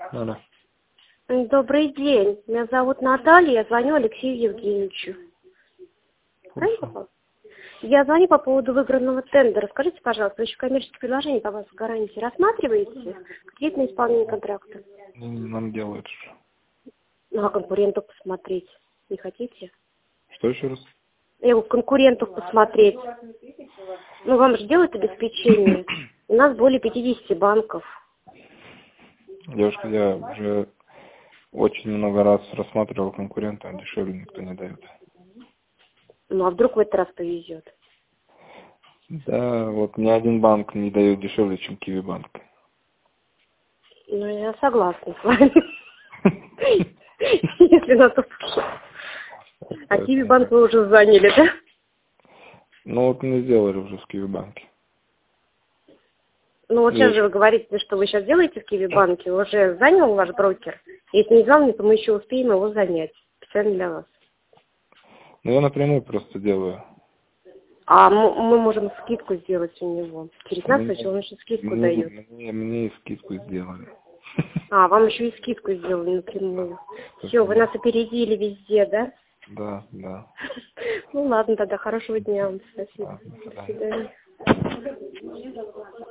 Алло. Добрый день. Меня зовут Наталья, я звоню Алексею Евгеньевичу. Правильно попал? Я звоню по поводу выигранного тендера. Скажите, пожалуйста, вы еще коммерческие предложения по вас гарантии рассматриваете? Кредитное исполнение контракта? Нам делают уже. Ну, а конкурентов посмотреть не хотите? Что еще раз? Я говорю, конкурентов посмотреть. Ну, вам же делают обеспечение. У нас более 50 банков. Девушка, я уже очень много раз рассматривал конкурента, а дешевле никто не дает. Ну, а вдруг в этот раз повезет? Да, вот ни один банк не дает дешевле, чем Киви банк. Ну, я согласна с вами. Если на то пошло. А Киви банк вы уже заняли, да? Ну вот мы сделали уже в Киви банке. Ну, вот сейчас же вы говорите, что вы сейчас делаете в Киви банке. Уже занял ваш брокер? Если не занял, то мы еще успеем его занять. Специально для вас. Ну я напрямую просто делаю. А мы можем скидку сделать у него. Через нас, значит, он еще скидку дает. Мне и скидку сделали. А, вам еще и скидку сделали напрямую. Все, вы нас опередили везде, да? Да, да. Ну ладно, тогда хорошего дня вам. Спасибо. До До свидания. свидания.